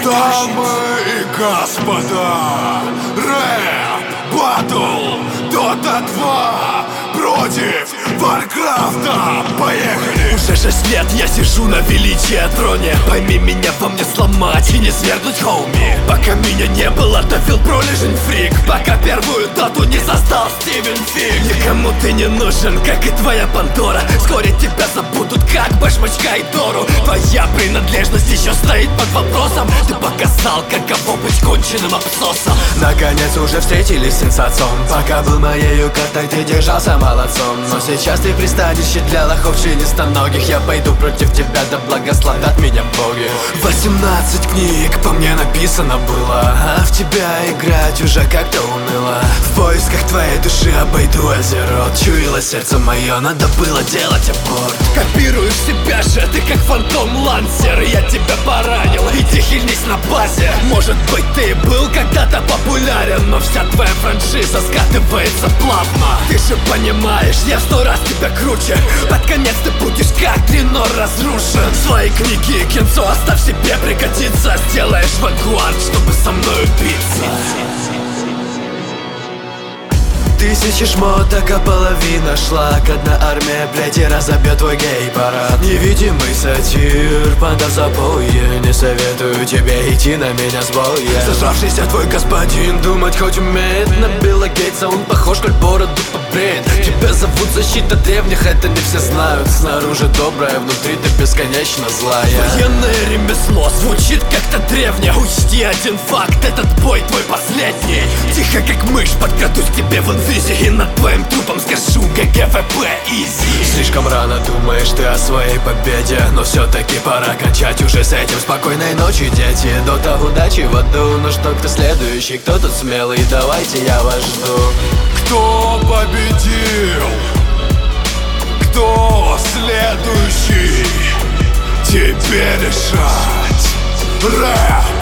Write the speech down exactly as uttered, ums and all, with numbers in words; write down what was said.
Дамы и господа, рэп, батл, Дота два против Варкрафта, поехали! Уже шесть лет я сижу на величии троне. Пойми меня, во мне сломать и не свергнуть, хоуми. Пока меня не было, то Фил Пролежен фрик. Пока первую доту не создал Стивен Фиг. Никому ты не нужен, как и твоя Пандора. Вскоре тебя забудут, как Башмачка и Тору. Твоя принадлежность еще стоит под вопросом. Ты показал, каково быть конченным абсосом. Наконец уже встретились с сенсацией. Пока был моею картой, ты держался молодцом. Но сейчас ты пристанище для лохов членистоногих. Я пойду против тебя, да благословят меня боги. Восемнадцать книг по мне написано было, а в тебя играть уже как-то уныло. В поисках твоей души обойду Азерот. Чуяло сердце мое, надо было делать аборт. Копируешь себя же, ты как фантом Лансер. Я тебя поранил, иди хильнись на базе. Может быть ты был когда-то популярен, но вся твоя франшиза скатывается плавно. Ты же понимаешь, я в сто раз тебя круче. Под конец ты будешь как Дренор разрушен. Свои книги и кинцо оставь себе, пригодится. Сделаешь ванguard, чтобы со мной биться. Тысячи шмоток, а половина шлак. Одна армия, блядь, и разобьет твой гей-парад. Невидимый сатир, панда в запое. Не советую тебе идти на меня с боя. Зажравшийся твой господин думать хоть умеет. На Билла Гейтса он похож, коль бороду побреет. Тебя зовут защита древних, это не все знают. Снаружи добрая, внутри ты бесконечно злая. Военное ремесло звучит как-то древне. Учти один факт, этот бой твой последний. Тихо как мышь подкрадусь к тебе в инвизе. И над твоим трупом скажу ГГВП изи. Слишком рано думаешь ты о своей победе, но все-таки пора кончать уже с этим. Спокойной ночи, дети, дота, удачи в аду. Ну что, кто следующий, кто тут смелый? Давайте, я вас жду. Кто победил? Кто следующий? Тебе решать. Рэп!